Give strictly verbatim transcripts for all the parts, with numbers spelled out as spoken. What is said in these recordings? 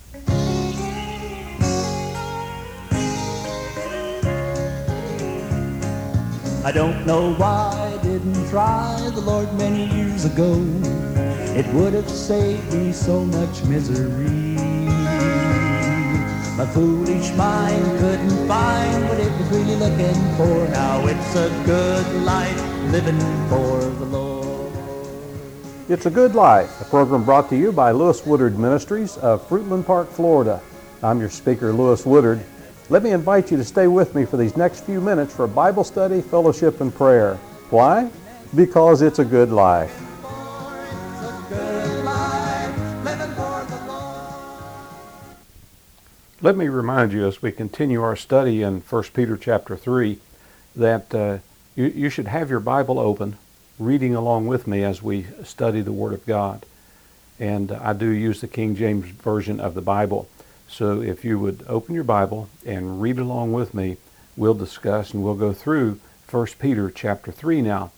I don't know why I didn't try the Lord many years ago. It would have saved me so much misery. My foolish mind couldn't find what it was really looking for. Now it's a good life living for the Lord. It's a Good Life, a program brought to you by Lewis Woodard Ministries of Fruitland Park, Florida. I'm your speaker, Lewis Woodard. Let me invite you to stay with me for these next few minutes for Bible study, fellowship, and prayer. Why? Because it's a good life. Let me remind you as we continue our study in First Peter chapter three that uh, you, you should have your Bible open, reading along with me as we study the Word of God. And I do use the King James Version of the Bible. So if you would open your Bible and read along with me, we'll discuss and we'll go through First Peter chapter three now.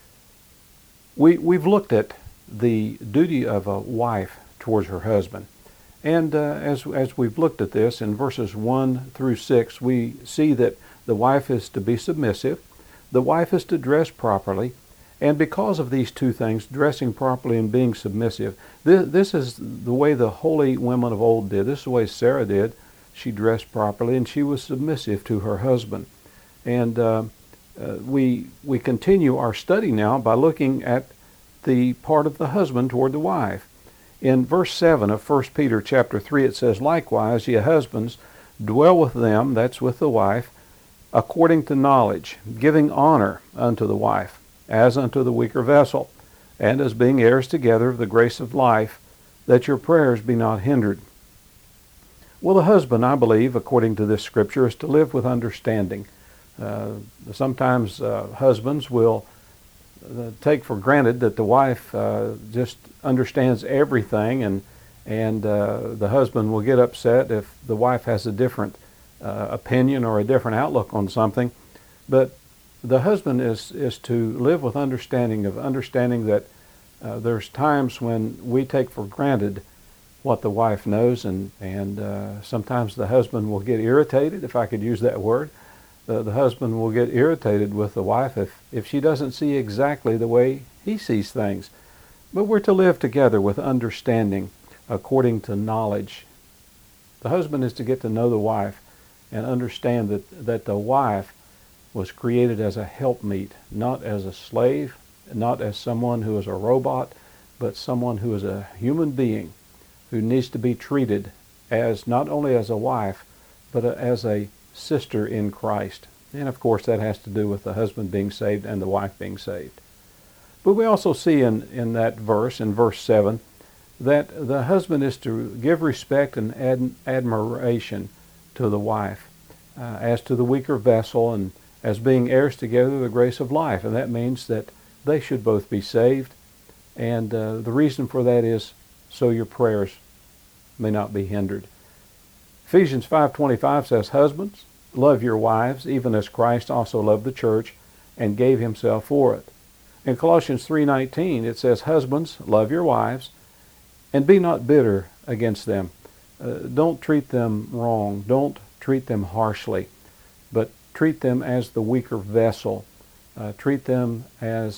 We, we've looked at the duty of a wife towards her husband. And uh, as, as we've looked at this in verses one through six, we see that the wife is to be submissive, the wife is to dress properly, and because of these two things, dressing properly and being submissive, this, this is the way the holy women of old did. This is the way Sarah did. She dressed properly and she was submissive to her husband. And uh, uh, we, we continue our study now by looking at the part of the husband toward the wife. In verse seven of First Peter chapter three, it says, "Likewise, ye husbands, dwell with them," that's with the wife, "according to knowledge, giving honor unto the wife, as unto the weaker vessel, and as being heirs together of the grace of life, that your prayers be not hindered." Well, the husband, I believe, according to this scripture, is to live with understanding. Uh, sometimes uh, husbands will uh, take for granted that the wife uh, just understands everything, and and uh, the husband will get upset if the wife has a different uh, opinion or a different outlook on something. But the husband is, is to live with understanding of understanding that uh, there's times when we take for granted what the wife knows, and, and uh, sometimes the husband will get irritated, if I could use that word. The, the husband will get irritated with the wife if, if she doesn't see exactly the way he sees things. But we're to live together with understanding according to knowledge. The husband is to get to know the wife and understand that, that the wife was created as a helpmeet, not as a slave, not as someone who is a robot, but someone who is a human being who needs to be treated as not only as a wife, but as a sister in Christ. And of course that has to do with the husband being saved and the wife being saved. But we also see in, in that verse, in verse seven, that the husband is to give respect and ad- admiration to the wife uh, as to the weaker vessel, and as being heirs together of the grace of life. And that means that they should both be saved. And uh, the reason for that is so your prayers may not be hindered. Ephesians five twenty-five says, "Husbands, love your wives, even as Christ also loved the church and gave himself for it." In Colossians three nineteen, it says, "Husbands, love your wives, and be not bitter against them." Uh, don't treat them wrong. Don't treat them harshly, but treat them as the weaker vessel. Uh, treat them as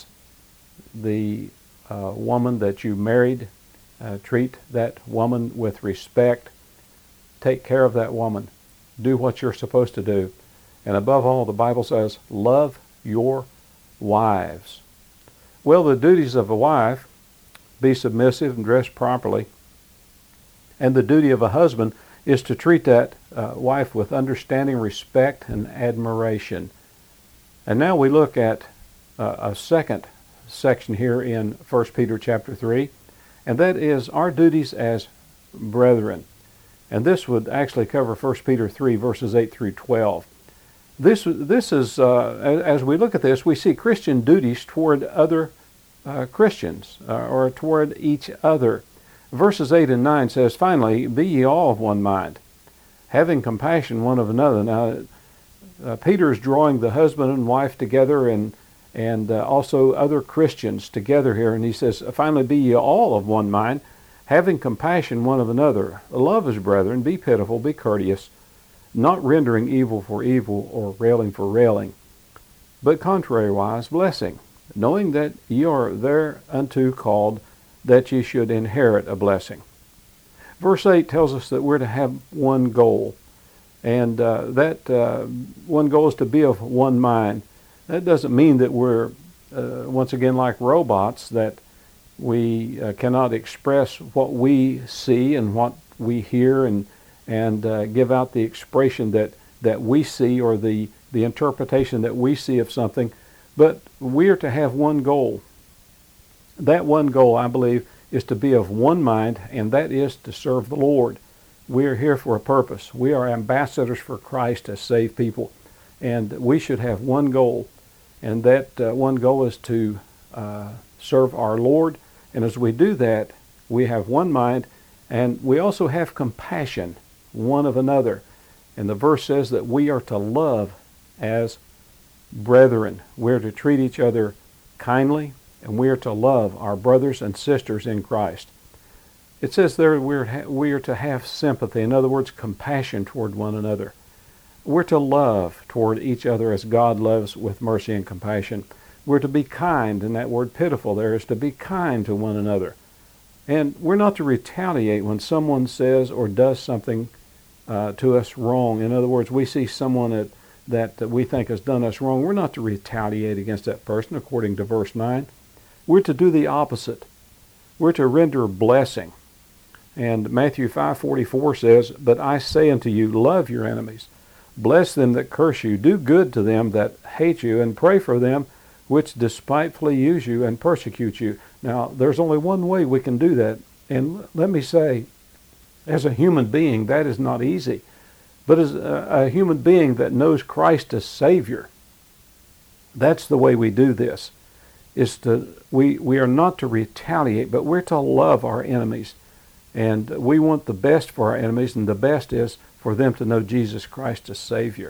the uh, woman that you married. Uh, treat that woman with respect. Take care of that woman. Do what you're supposed to do. And above all, the Bible says, love your wives. Well, the duties of a wife: be submissive and dress properly. And the duty of a husband is to treat that uh, wife with understanding, respect, and admiration. And now we look at uh, a second section here in First Peter chapter three, and that is our duties as brethren. And this would actually cover First Peter three, verses eight through twelve. This, this is, uh, as we look at this, we see Christian duties toward other uh, Christians, uh, or toward each other. Verses eight and nine says, "Finally, be ye all of one mind, having compassion one of another." Now, uh, Peter is drawing the husband and wife together, and and uh, also other Christians together here, and he says, "Finally, be ye all of one mind, having compassion one of another, love as brethren, be pitiful, be courteous, not rendering evil for evil or railing for railing, but contrariwise blessing, knowing that ye are thereunto called, that ye should inherit a blessing. Verse eight tells us that we're to have one goal, and uh, that uh, one goal is to be of one mind. That doesn't mean that we're, uh, once again, like robots, that we uh, cannot express what we see and what we hear and and uh, give out the expression that, that we see, or the, the interpretation that we see of something. But we are to have one goal. That one goal, I believe, is to be of one mind, and that is to serve the Lord. We are here for a purpose. We are ambassadors for Christ to save people, and we should have one goal, and that uh, one goal is to uh, serve our Lord. And as we do that, we have one mind, and we also have compassion one of another. And the verse says that we are to love as brethren. We're to treat each other kindly, and we are to love our brothers and sisters in Christ. It says there we're, we are to have sympathy, in other words, compassion toward one another. We're to love toward each other as God loves, with mercy and compassion. We're to be kind, and that word pitiful there is to be kind to one another. And we're not to retaliate when someone says or does something uh, to us wrong. In other words, we see someone that, that, that we think has done us wrong. We're not to retaliate against that person, according to verse nine. We're to do the opposite. We're to render blessing. And Matthew five forty-four says, "But I say unto you, love your enemies. Bless them that curse you. Do good to them that hate you, and pray for them which despitefully use you and persecute you." Now, there's only one way we can do that. And let me say, as a human being, that is not easy. But as a, a human being that knows Christ as Savior, that's the way we do this. Is to we, we are not to retaliate, but we're to love our enemies. And we want the best for our enemies, and the best is for them to know Jesus Christ as Savior.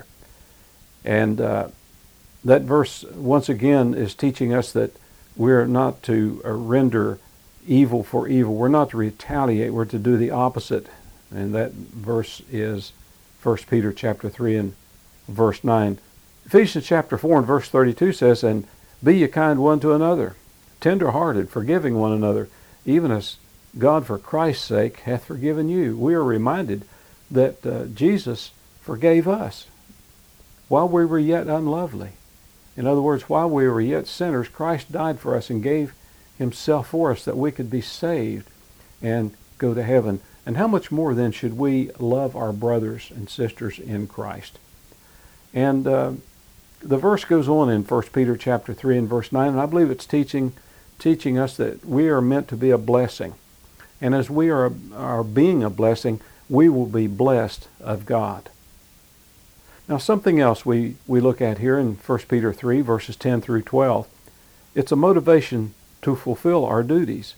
And uh, that verse, once again, is teaching us that we're not to uh, render evil for evil. We're not to retaliate. We're to do the opposite. And that verse is First Peter chapter three and verse nine. Ephesians chapter four and verse thirty-two says, "And be ye kind one to another, tender-hearted, forgiving one another, even as God for Christ's sake hath forgiven you." We are reminded that uh, Jesus forgave us while we were yet unlovely. In other words, while we were yet sinners, Christ died for us and gave himself for us that we could be saved and go to heaven. And how much more then should we love our brothers and sisters in Christ? And uh, the verse goes on in First Peter chapter three and verse nine, and I believe it's teaching teaching us that we are meant to be a blessing. And as we are, are being a blessing, we will be blessed of God. Now, something else we, we look at here in First Peter three, verses ten through twelve, it's a motivation to fulfill our duties.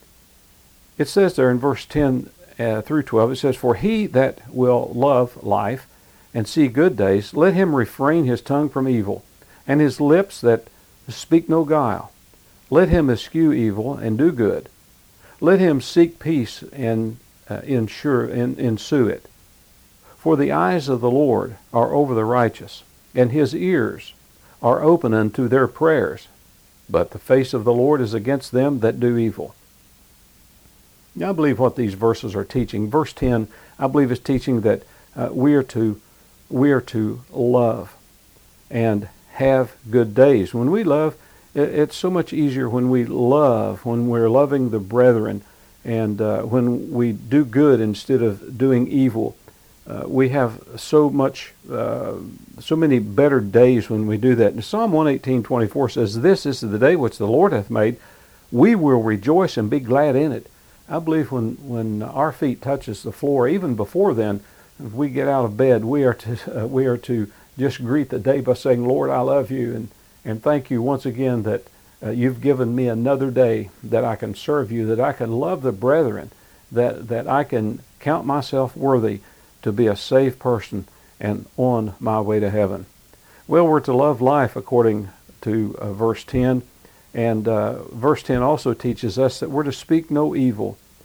It says there in verse ten uh, through twelve, it says, "For he that will love life and see good days, let him refrain his tongue from evil, and his lips that speak no guile. Let him eschew evil and do good. Let him seek peace and uh, ensure, and ensue it. For the eyes of the Lord are over the righteous, and his ears are open unto their prayers. But the face of the Lord is against them that do evil." Now, I believe what these verses are teaching. Verse ten, I believe, is teaching that uh, we are to we are to love and have good days. When we love, it's so much easier when we love, when we're loving the brethren, and uh, when we do good instead of doing evil. Uh, we have so much, uh, so many better days when we do that. And Psalm one eighteen twenty-four says, "This is the day which the Lord hath made. We will rejoice and be glad in it." I believe when, when our feet touches the floor, even before then, if we get out of bed, we are to uh, we are to just greet the day by saying, "Lord, I love you, and and thank you once again that uh, you've given me another day that I can serve you, that I can love the brethren, that that I can count myself worthy to be a saved person and on my way to heaven." Well, we're to love life according to uh, verse ten, and uh, verse ten also teaches us that we're to speak no evil.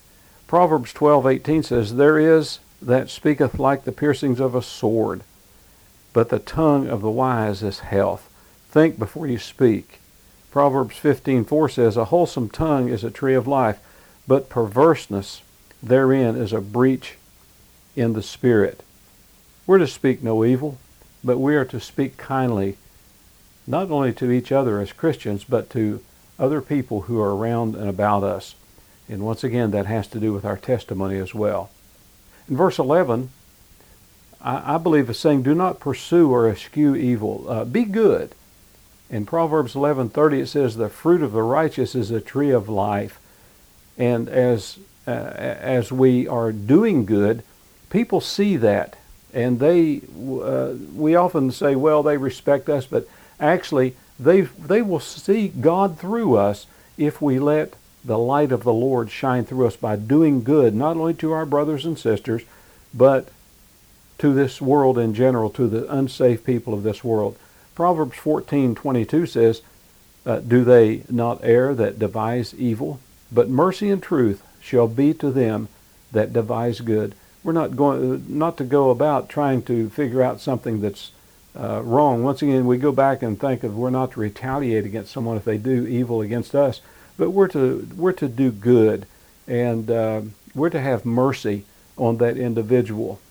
Proverbs twelve eighteen says, "There is that speaketh like the piercings of a sword, but the tongue of the wise is health. Think before you speak." Proverbs fifteen four says, "A wholesome tongue is a tree of life, but perverseness therein is a breach in the spirit." We're to speak no evil, but we are to speak kindly, not only to each other as Christians, but to other people who are around and about us. And once again, that has to do with our testimony as well. In verse eleven, I, I believe is saying, "Do not pursue or eschew evil. Uh, be good." In Proverbs eleven thirty, it says, "The fruit of the righteous is a tree of life." And as uh, as we are doing good, people see that, and they uh, we often say, "Well, they respect us," but actually, they they will see God through us if we let the light of the Lord shine through us by doing good, not only to our brothers and sisters, but to this world in general, to the unsaved people of this world. Proverbs fourteen twenty-two says, uh, "Do they not err that devise evil? But mercy and truth shall be to them that devise good." We're not going not to go about trying to figure out something that's uh, wrong. Once again, we go back and think of we're not to retaliate against someone if they do evil against us, but we're to we're to do good, and uh, we're to have mercy on that individual.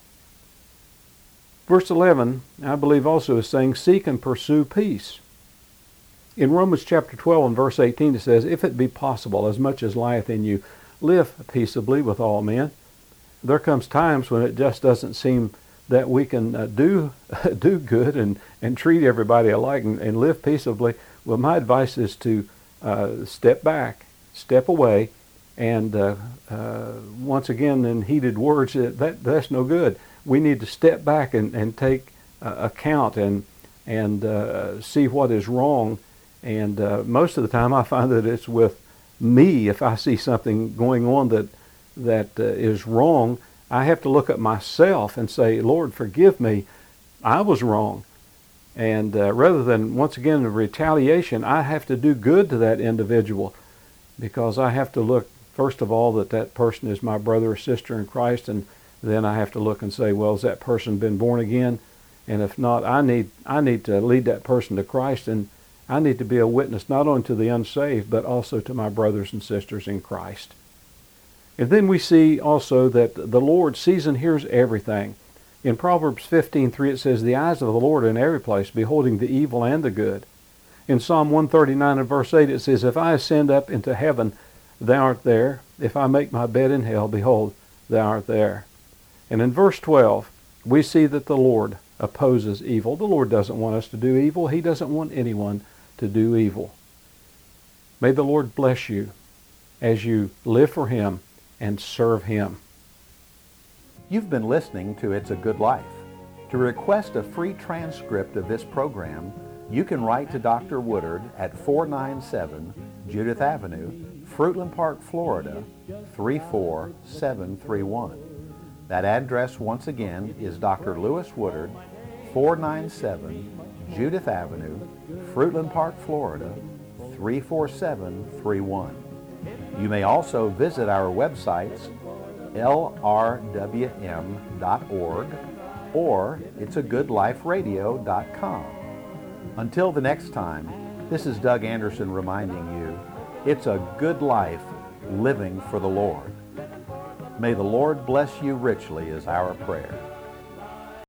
Verse eleven, I believe, also is saying, "Seek and pursue peace." In Romans chapter twelve and verse eighteen, it says, "If it be possible, as much as lieth in you, live peaceably with all men." There comes times when it just doesn't seem that we can uh, do do good and, and treat everybody alike and, and live peaceably. Well, my advice is to uh, step back, step away, and uh, uh, once again, in heated words, that that's no good. We need to step back and, and take uh, account and and uh, see what is wrong. And uh, most of the time, I find that it's with me. If I see something going on that that uh, is wrong, I have to look at myself and say, "Lord, forgive me. I was wrong." And uh, rather than, once again, the retaliation, I have to do good to that individual, because I have to look, first of all, that that person is my brother or sister in Christ, and then I have to look and say, well, has that person been born again? And if not, I need I need to lead that person to Christ, and I need to be a witness not only to the unsaved, but also to my brothers and sisters in Christ. And then we see also that the Lord sees and hears everything. In Proverbs fifteen three, it says, "The eyes of the Lord are in every place, beholding the evil and the good." In Psalm one thirty-nine and verse eight, it says, "If I ascend up into heaven, thou art there. If I make my bed in hell, behold, thou art there." And in verse twelve, we see that the Lord opposes evil. The Lord doesn't want us to do evil. He doesn't want anyone to do evil. May the Lord bless you as you live for Him and serve Him. You've been listening to It's a Good Life. To request a free transcript of this program, you can write to Doctor Woodard at four ninety-seven Judith Avenue, Fruitland Park, Florida, three four seven three one. That address, once again, is Doctor Lewis Woodard, four ninety-seven Judith Avenue, Fruitland Park, Florida, three four seven three one. You may also visit our websites, L R W M dot org or it's a good life radio dot com. Until the next time, this is Doug Anderson reminding you, it's a good life living for the Lord. May the Lord bless you richly is our prayer.